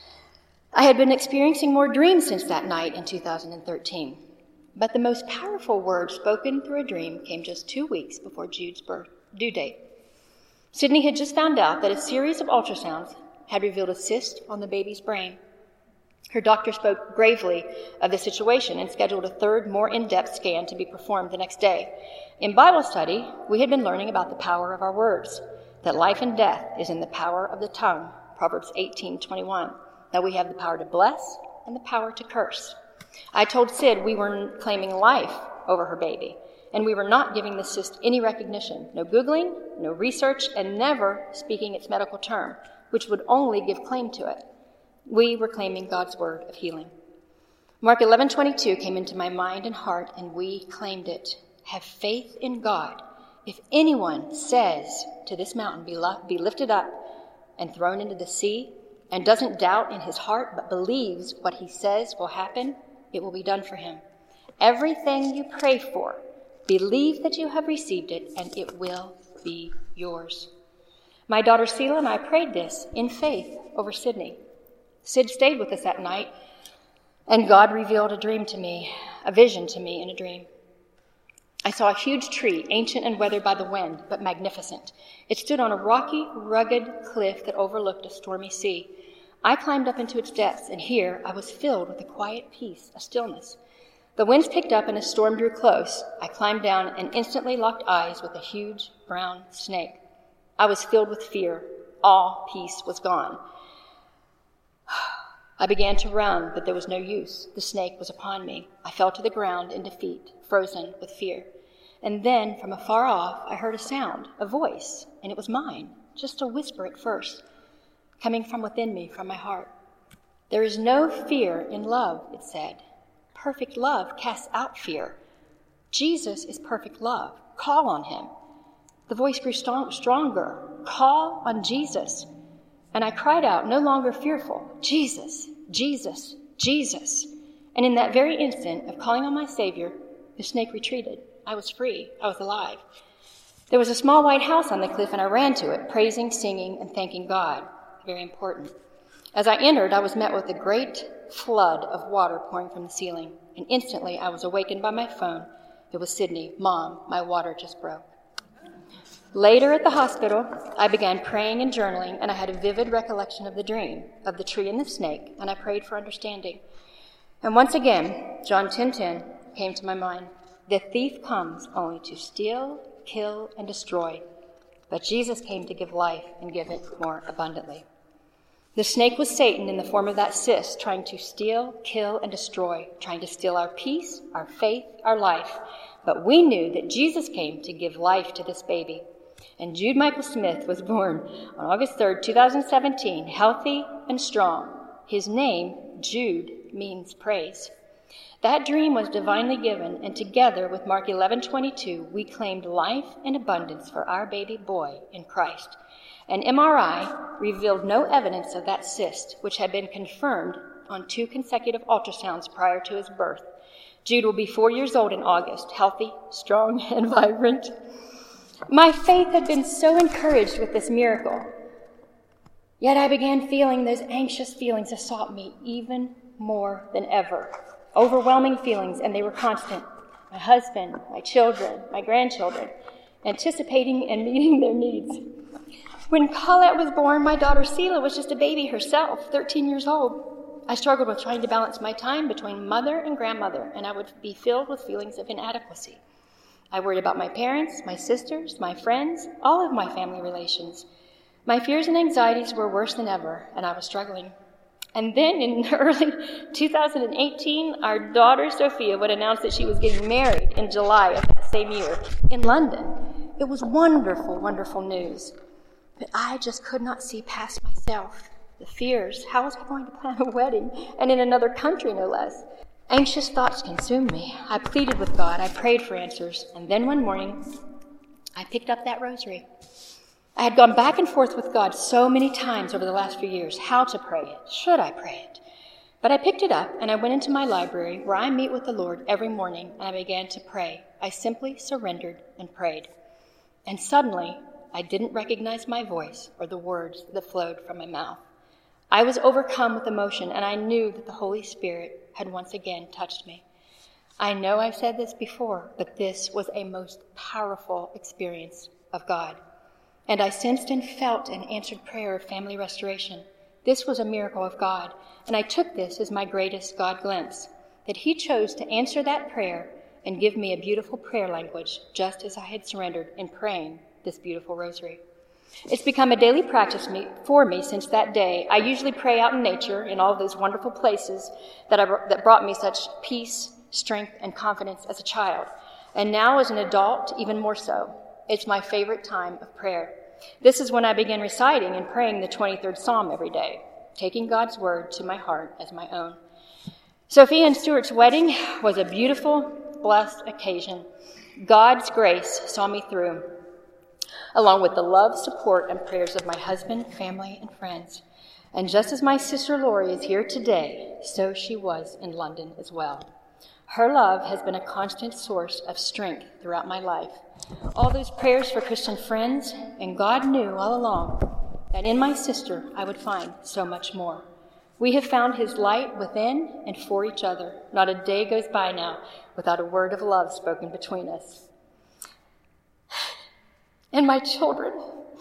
I had been experiencing more dreams since that night in 2013. But the most powerful word spoken through a dream came just 2 weeks before Jude's due date. Sydney had just found out that a series of ultrasounds had revealed a cyst on the baby's brain. Her doctor spoke gravely of the situation and scheduled a third, more in-depth scan to be performed the next day. In Bible study, we had been learning about the power of our words, that life and death is in the power of the tongue, Proverbs 18:21, that we have the power to bless and the power to curse. I told Sid we were claiming life over her baby, and we were not giving the cyst any recognition, no Googling, no research, and never speaking its medical term, which would only give claim to it. We were claiming God's word of healing. Mark 11:22 came into my mind and heart, and we claimed it. Have faith in God. If anyone says to this mountain, be lifted up and thrown into the sea, and doesn't doubt in his heart, but believes what he says will happen, it will be done for him. Everything you pray for, believe that you have received it, and it will be yours. My daughter Selah and I prayed this in faith over Sydney. Sid stayed with us that night, and God revealed a dream to me, a vision to me in a dream. I saw a huge tree, ancient and weathered by the wind, but magnificent. It stood on a rocky, rugged cliff that overlooked a stormy sea. I climbed up into its depths, and here I was filled with a quiet peace, a stillness. The winds picked up and a storm drew close. I climbed down and instantly locked eyes with a huge brown snake. I was filled with fear. all peace was gone. I began to run, but there was no use. The snake was upon me. I fell to the ground in defeat, frozen with fear. And then, from afar off, I heard a sound, a voice, and it was mine, just a whisper at first, coming from within me, from my heart. There is no fear in love, it said. Perfect love casts out fear. Jesus is perfect love. Call on him. The voice grew stronger. Call on Jesus. And I cried out, no longer fearful, Jesus, Jesus, Jesus. And in that very instant of calling on my Savior, the snake retreated. I was free. I was alive. There was a small white house on the cliff, and I ran to it, praising, singing, and thanking God. Very important. As I entered, I was met with a great flood of water pouring from the ceiling, and instantly I was awakened by my phone. It was Sydney. Mom, my water just broke. Later at the hospital, I began praying and journaling, and I had a vivid recollection of the dream, of the tree and the snake, and I prayed for understanding. And once again, John 10:10 came to my mind. The thief comes only to steal, kill, and destroy, but Jesus came to give life and give it more abundantly. The snake was Satan in the form of that cyst, trying to steal, kill, and destroy, trying to steal our peace, our faith, our life. But we knew that Jesus came to give life to this baby. And Jude Michael Smith was born on August 3rd, 2017, healthy and strong. His name, Jude, means praise. That dream was divinely given, and together with Mark 11:22, we claimed life and abundance for our baby boy in Christ. An MRI revealed no evidence of that cyst, which had been confirmed on 2 consecutive ultrasounds prior to his birth. Jude will be 4 years old in August, healthy, strong, and vibrant. My faith had been so encouraged with this miracle. Yet I began feeling those anxious feelings assault me even more than ever. Overwhelming feelings, and they were constant. My husband, my children, my grandchildren, anticipating and meeting their needs. When Colette was born, my daughter Selah was just a baby herself, 13 years old. I struggled with trying to balance my time between mother and grandmother, and I would be filled with feelings of inadequacy. I worried about my parents, my sisters, my friends, all of my family relations. My fears and anxieties were worse than ever, and I was struggling. And then in early 2018, our daughter Sophia would announce that she was getting married in July of that same year in London. It was wonderful, wonderful news. But I just could not see past myself. The fears, how was I going to plan a wedding, and in another country no less? Anxious thoughts consumed me. I pleaded with God. I prayed for answers. And then one morning, I picked up that rosary. I had gone back and forth with God so many times over the last few years, how to pray it. Should I pray it? But I picked it up, and I went into my library, where I meet with the Lord every morning, and I began to pray. I simply surrendered and prayed. And suddenly, I didn't recognize my voice or the words that flowed from my mouth. I was overcome with emotion, and I knew that the Holy Spirit had once again touched me. I know I've said this before, but this was a most powerful experience of God. And I sensed and felt an answered prayer of family restoration. This was a miracle of God, and I took this as my greatest God glimpse, that he chose to answer that prayer and give me a beautiful prayer language, just as I had surrendered in praying this beautiful rosary. It's become a daily practice for me since that day. I usually pray out in nature, in all those wonderful places that brought me such peace, strength, and confidence as a child. And now as an adult, even more so. It's my favorite time of prayer. This is when I begin reciting and praying the 23rd Psalm every day, taking God's word to my heart as my own. Sophia and Stuart's wedding was a beautiful, blessed occasion. God's grace saw me through, along with the love, support, and prayers of my husband, family, and friends. And just as my sister Lori is here today, so she was in London as well. Her love has been a constant source of strength throughout my life. All those prayers for Christian friends, and God knew all along that in my sister I would find so much more. We have found his light within and for each other. Not a day goes by now without a word of love spoken between us. And my children,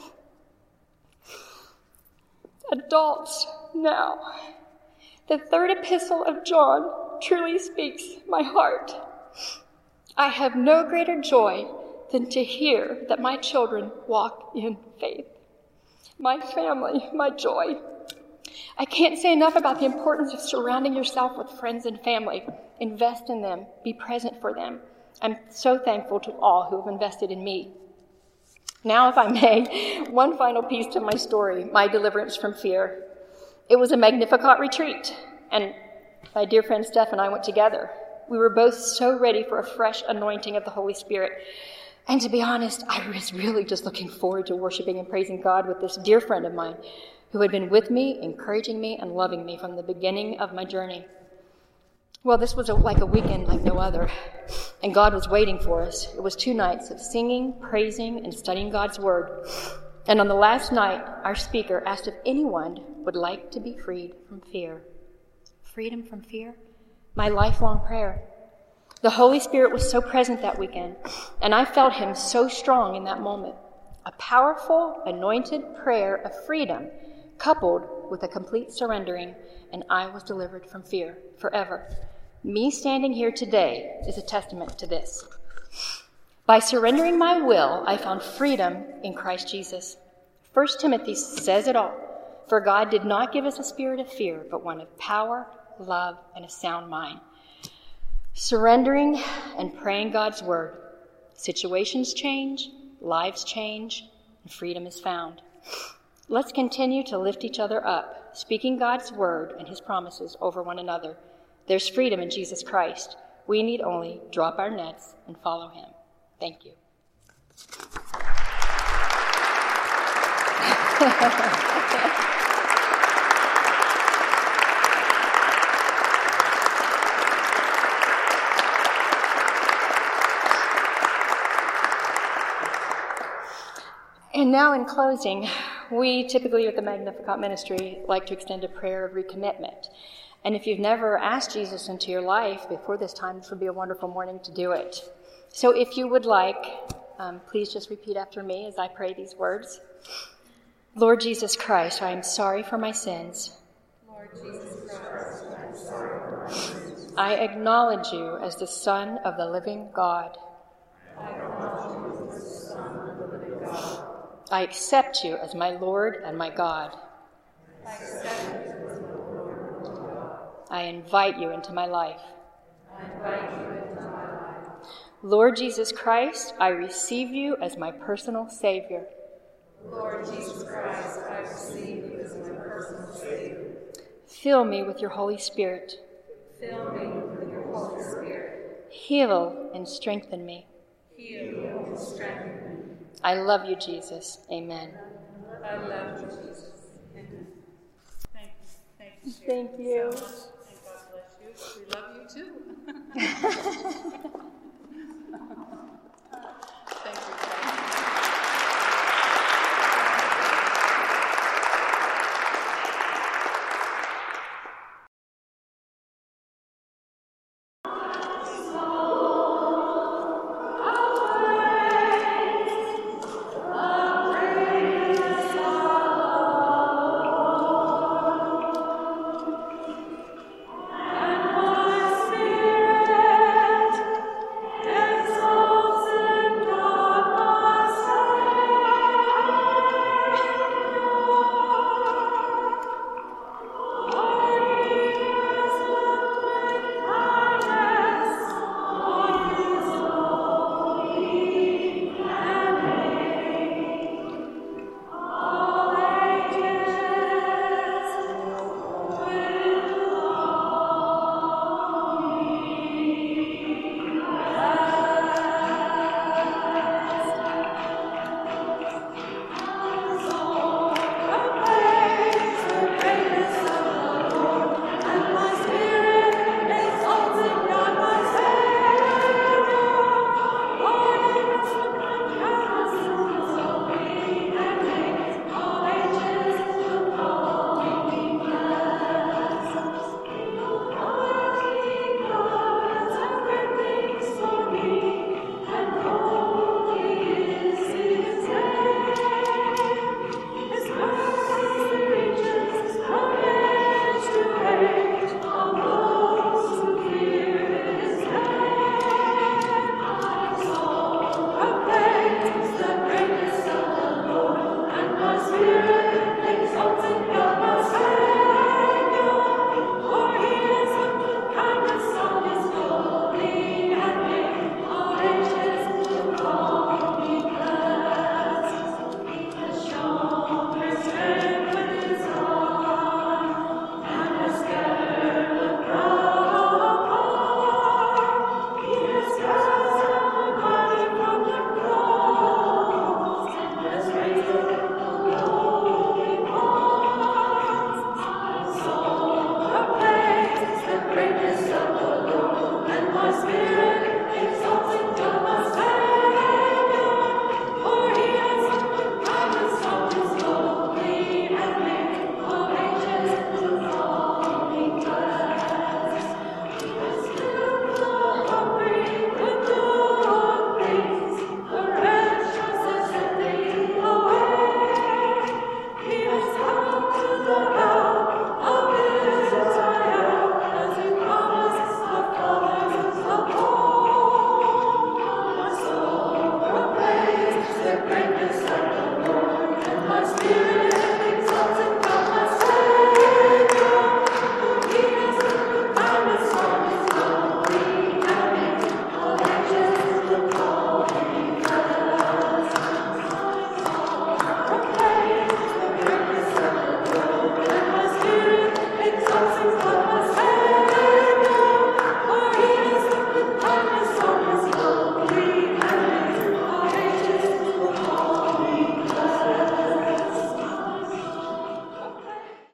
adults now. The third epistle of John truly speaks my heart. I have no greater joy than to hear that my children walk in faith. my family, my joy. I can't say enough about the importance of surrounding yourself with friends and family. Invest in them. Be present for them. I'm so thankful to all who have invested in me. Now, if I may, one final piece to my story, my deliverance from fear. It was a Magnificat retreat, and my dear friend Steph and I went together. We were both so ready for a fresh anointing of the Holy Spirit. And to be honest, I was really just looking forward to worshiping and praising God with this dear friend of mine who had been with me, encouraging me, and loving me from the beginning of my journey. Well, this was like a weekend like no other, and God was waiting for us. It was 2 nights of singing, praising, and studying God's Word. And on the last night, our speaker asked if anyone would like to be freed from fear. Freedom from fear? My lifelong prayer. The Holy Spirit was so present that weekend, and I felt him so strong in that moment. A powerful, anointed prayer of freedom coupled with a complete surrendering, and I was delivered from fear forever. Me standing here today is a testament to this. By surrendering my will, I found freedom in Christ Jesus. 1 Timothy says it all. For God did not give us a spirit of fear, but one of power, love, and a sound mind. Surrendering and praying God's word. Situations change, lives change, and freedom is found. Let's continue to lift each other up, speaking God's word and his promises over one another. There's freedom in Jesus Christ. We need only drop our nets and follow him. Thank you. And now in closing, we typically at the Magnificat Ministry like to extend a prayer of recommitment. And if you've never asked Jesus into your life before this time, this would be a wonderful morning to do it. So if you would like, please just repeat after me as I pray these words. Lord Jesus Christ, I am sorry for my sins. Lord Jesus Christ, I am sorry for my sins. I acknowledge you as the Son of the living God. I acknowledge you as the Son of the living God. I accept you as my Lord and my God. I accept you as my Lord and my God. I invite you into my life. I invite you into my life. Lord Jesus Christ, I receive you as my personal Savior. Lord Jesus Christ, I receive you as my personal Savior. Fill me with your Holy Spirit. Fill me with your Holy Spirit. Heal and strengthen me. Heal and strengthen me. I love you, Jesus. Amen. I love you, Jesus. Amen. Thank you. Thank you. So much, and God bless you. We love you too.